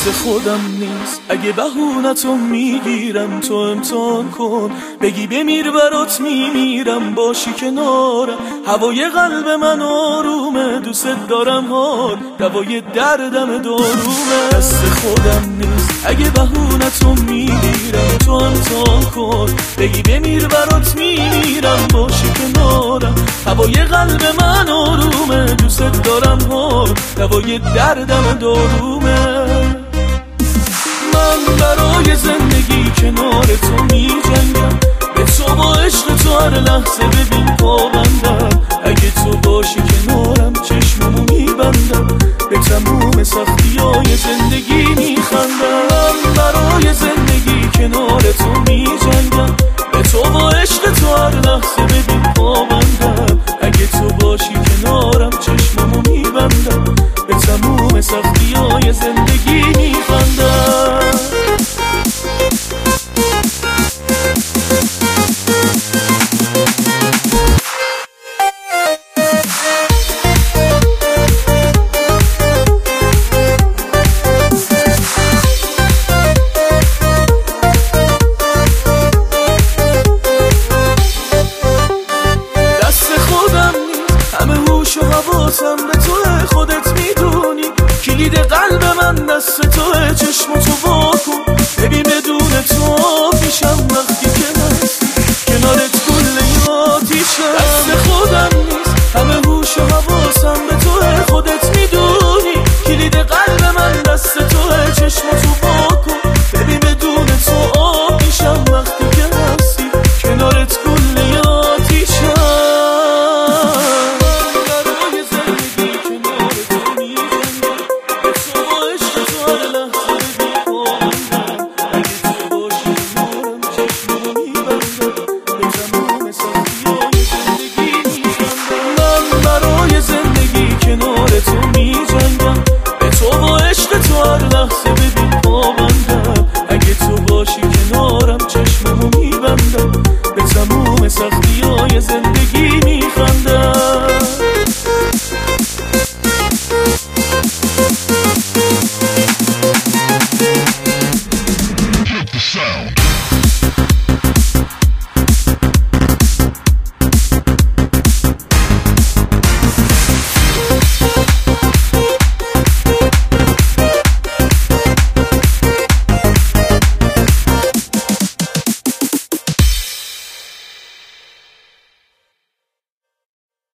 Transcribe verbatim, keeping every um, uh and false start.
دست خودم نیست. اگه بهونتو میگیرم تو امتحان کن، بگی بمیر برات میمیرم، باشی کنارم. هوای قلب من آرومه، دوست دارم حال دوای دردم دارومه. دست خودم نیست. اگه بهونتو میگیرم تو امتحان کن، بگی بمیر برات میمیرم، باشی کنارم. هوای قلب من آرومه، دوست دارم حال دوای دردم دارومه. من برای زندگی کنار تو می جنگم، به تو با عشق تو هر لحظه ببین پابندم. اگه تو باشی کنارم چشممو میبندم، به تموم سختی های زندگی میخندم. برای زندگی کنار تو می جنگم، به تو با عشق تو هر لحظه ببین پابندم. اگه تو باشی کنارم چشممو میبندم، به تموم سختی های زندگی میخندم. همه هوش و حواسم به تو، خودت میدونی کلید قلب من دست